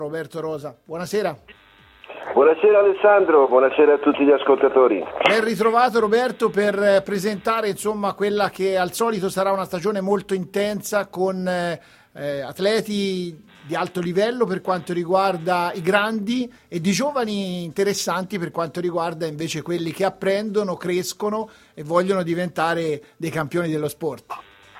Roberto Rosa, buonasera. Buonasera Alessandro, buonasera a tutti gli ascoltatori. Ben ritrovato Roberto per presentare insomma quella che al solito sarà una stagione molto intensa con atleti di alto livello per quanto riguarda i grandi e di giovani interessanti per quanto riguarda invece quelli che apprendono, crescono e vogliono diventare dei campioni dello sport.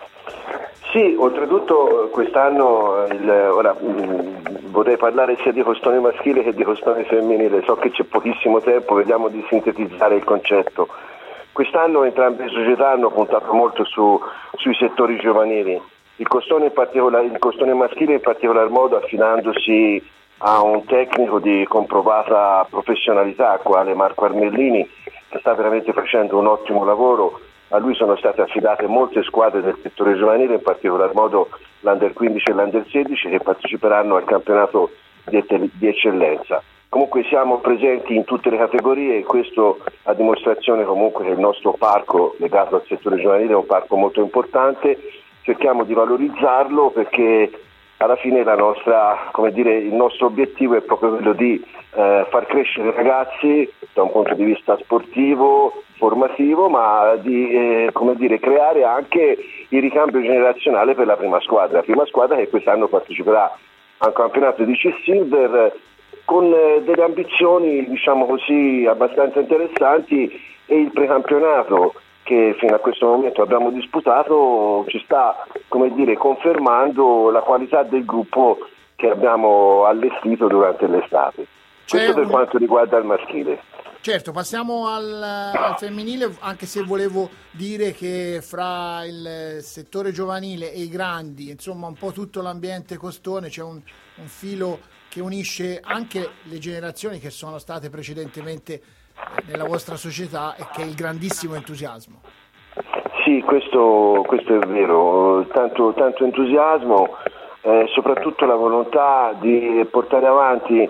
Sì, oltretutto quest'anno ora vorrei parlare sia di costone maschile che di costone femminile, so che c'è pochissimo tempo, vediamo di sintetizzare il concetto. Quest'anno entrambe le società hanno puntato molto sui settori giovanili, il costone maschile in particolar modo affidandosi a un tecnico di comprovata professionalità quale Marco Armellini, che sta veramente facendo un ottimo lavoro. A lui sono state affidate molte squadre del settore giovanile, in particolar modo l'Under 15 e l'Under 16 che parteciperanno al campionato di eccellenza. Comunque siamo presenti in tutte le categorie e questo a dimostrazione comunque che il nostro parco legato al settore giovanile è un parco molto importante, cerchiamo di valorizzarlo perché alla fine il nostro obiettivo è proprio quello di far crescere i ragazzi da un punto di vista sportivo, formativo, ma di creare anche il ricambio generazionale per la prima squadra che quest'anno parteciperà a un campionato di C-Silver con delle ambizioni diciamo così abbastanza interessanti, e il precampionato che fino a questo momento abbiamo disputato ci sta confermando la qualità del gruppo che abbiamo allestito durante l'estate. Questo per quanto riguarda il maschile. Certo, passiamo al femminile, anche se volevo dire che fra il settore giovanile e i grandi, insomma un po' tutto l'ambiente costone, c'è un filo che unisce anche le generazioni che sono state precedentemente nella vostra società e che è il grandissimo entusiasmo. Sì, questo è vero, tanto entusiasmo, soprattutto la volontà di portare avanti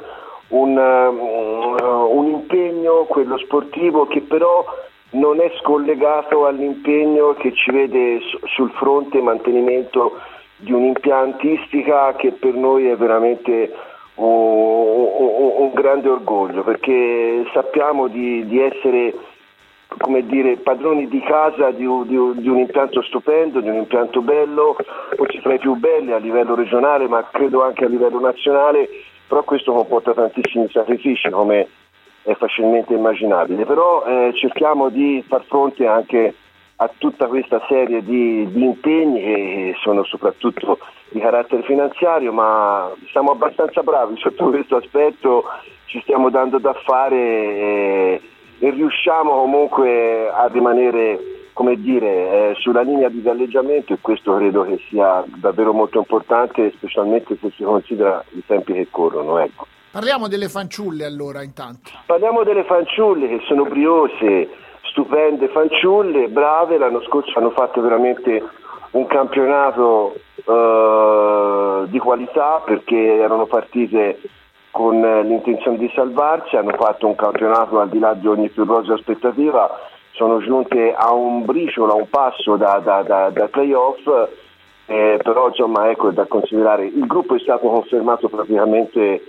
un impegno, quello sportivo, che però non è scollegato all'impegno che ci vede sul fronte mantenimento di un'impiantistica che per noi è veramente un grande orgoglio, perché sappiamo di essere padroni di casa di un impianto stupendo, di un impianto bello, forse tra i più belli a livello regionale, ma credo anche a livello nazionale, però questo comporta tantissimi sacrifici, come è facilmente immaginabile. Però cerchiamo di far fronte anche a tutta questa serie di impegni che sono soprattutto di carattere finanziario, ma siamo abbastanza bravi sotto questo aspetto, ci stiamo dando da fare e riusciamo comunque a rimanere sulla linea di galleggiamento, e questo credo che sia davvero molto importante, specialmente se si considera i tempi che corrono. Ecco. Parliamo delle fanciulle allora intanto. Parliamo delle fanciulle che sono briose, stupende fanciulle, brave. L'anno scorso hanno fatto veramente un campionato di qualità, perché erano partite con l'intenzione di salvarsi, hanno fatto un campionato al di là di ogni più rosea aspettativa, sono giunte a un briciolo, a un passo da playoff, però insomma è da considerare. Il gruppo è stato confermato praticamente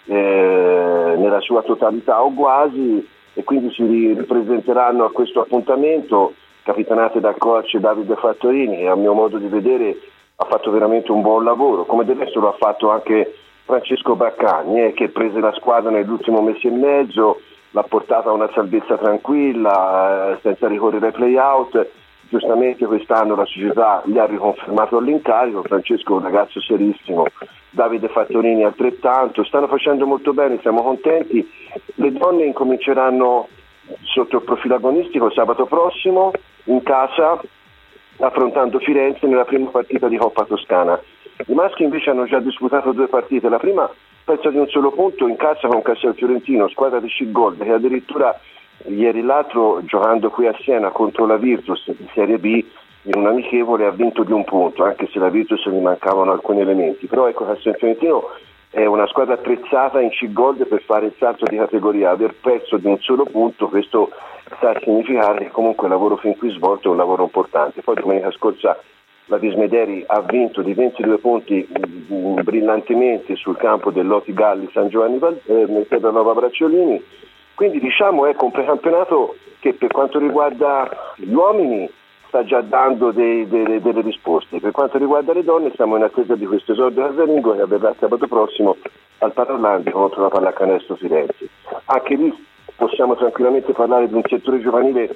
nella sua totalità o quasi, e quindi si ripresenteranno a questo appuntamento, capitanate dal coach Davide Fattorini, che a mio modo di vedere ha fatto veramente un buon lavoro, come del resto lo ha fatto anche Francesco Baccani, che prese la squadra nell'ultimo mese e mezzo, l'ha portata a una salvezza tranquilla, senza ricorrere ai play-out. Giustamente quest'anno la società gli ha riconfermato l'incarico. Francesco è un ragazzo serissimo, Davide Fattorini altrettanto, stanno facendo molto bene, siamo contenti. Le donne incominceranno sotto il profilo agonistico sabato prossimo in casa, affrontando Firenze nella prima partita di Coppa Toscana. I maschi invece hanno già disputato 2 partite, la prima persa di un solo punto in casa con Castelfiorentino, squadra di C-Gold, che addirittura ieri l'altro, giocando qui a Siena contro la Virtus di Serie B, in un amichevole ha vinto di 1 punto, anche se la Virtus gli mancavano alcuni elementi. Però ecco, Castelfiorentino è una squadra attrezzata in C-Gold per fare il salto di categoria. Aver perso di un solo punto, questo sta a significare che comunque il lavoro fin qui svolto è un lavoro importante. Poi domenica scorsa la Vismederi ha vinto di 22 punti brillantemente sul campo del Loti Galli San Giovanni Terranova Bracciolini, quindi diciamo ecco un precampionato che per quanto riguarda gli uomini sta già dando delle risposte, per quanto riguarda le donne siamo in attesa di questo esordio casalingo che avverrà sabato prossimo al Parorlandi contro la Pallacanestro Firenze. Anche lì possiamo tranquillamente parlare di un settore giovanile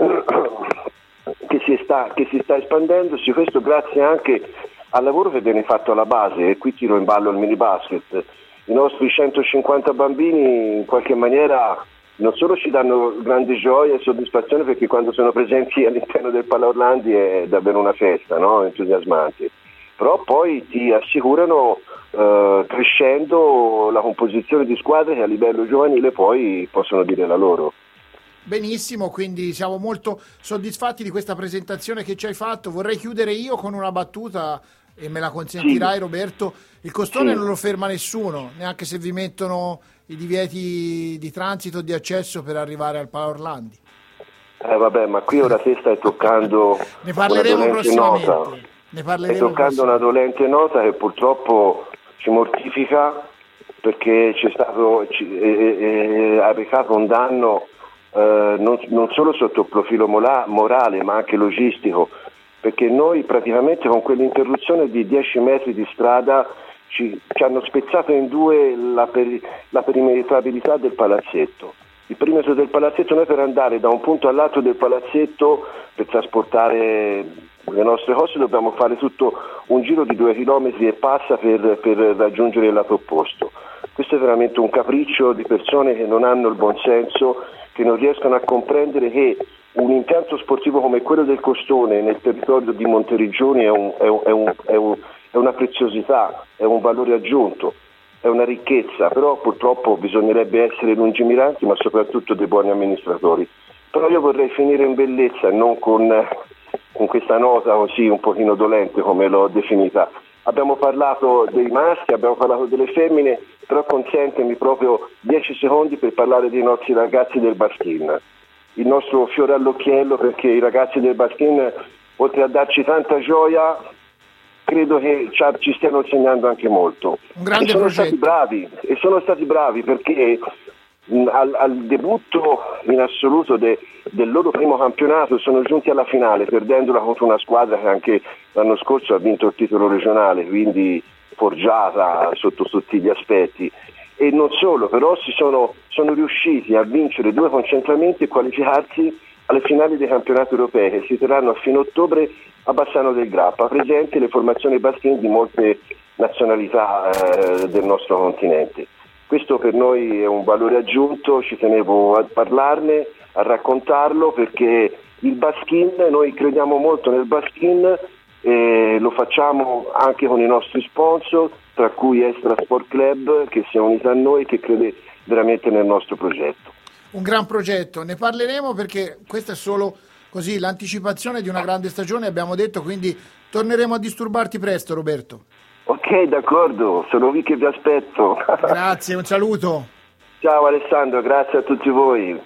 che si sta espandendosi, questo grazie anche al lavoro che viene fatto alla base, e qui tiro in ballo il mini basket. I nostri 150 bambini in qualche maniera non solo ci danno grande gioia e soddisfazione, perché quando sono presenti all'interno del Palla Orlandi è davvero una festa, no? Entusiasmante, però poi ti assicurano crescendo la composizione di squadre che a livello giovanile poi possono dire la loro. Benissimo, quindi siamo molto soddisfatti di questa presentazione che ci hai fatto. Vorrei chiudere io con una battuta, e me la consentirai, sì. Roberto, il costone sì. Non lo ferma nessuno, neanche se vi mettono i divieti di transito o di accesso per arrivare al Palla Orlandi. Vabbè, ma qui ora te stai toccando ne parleremo prossimamente. Stai toccando una dolente nota che purtroppo ci mortifica, perché c'è stato ha recato un danno non solo sotto il profilo morale ma anche logistico, perché noi praticamente con quell'interruzione di 10 metri di strada ci hanno spezzato in due la perimetrabilità del palazzetto. Il perimetro del palazzetto, noi per andare da un punto all'altro del palazzetto per trasportare le nostre cose dobbiamo fare tutto un giro di 2 chilometri e passa per raggiungere il lato opposto. Questo è veramente un capriccio di persone che non hanno il buonsenso, che non riescono a comprendere che un impianto sportivo come quello del Costone nel territorio di Monteriggioni è una preziosità, è un valore aggiunto, è una ricchezza, però purtroppo bisognerebbe essere lungimiranti ma soprattutto dei buoni amministratori. Però io vorrei finire in bellezza e non con questa nota così un pochino dolente come l'ho definita. Abbiamo parlato dei maschi, abbiamo parlato delle femmine, però consentimi proprio 10 secondi per parlare dei nostri ragazzi del Baskin. Il nostro fiore all'occhiello, perché i ragazzi del Baskin, oltre a darci tanta gioia, credo che ci stiano insegnando anche molto. Un grande progetto. Sono stati bravi perché al debutto in assoluto del loro primo campionato sono giunti alla finale, perdendola contro una squadra che anche l'anno scorso ha vinto il titolo regionale, quindi forgiata sotto tutti gli aspetti. E non solo, però sono riusciti a vincere 2 concentramenti e qualificarsi alle finali dei campionati europei che si terranno a fine ottobre a Bassano del Grappa, presenti le formazioni Baskin di molte nazionalità del nostro continente. Questo per noi è un valore aggiunto, ci tenevo a parlarne, a raccontarlo, perché il Baskin, noi crediamo molto nel Baskin e lo facciamo anche con i nostri sponsor, tra cui Estra Sport Club, che si è unita a noi e che crede veramente nel nostro progetto. Un gran progetto, ne parleremo perché questa è solo così l'anticipazione di una grande stagione, abbiamo detto, quindi torneremo a disturbarti presto, Roberto. Ok, d'accordo, sono qui che vi aspetto. Grazie, un saluto. Ciao Alessandro, grazie a tutti voi.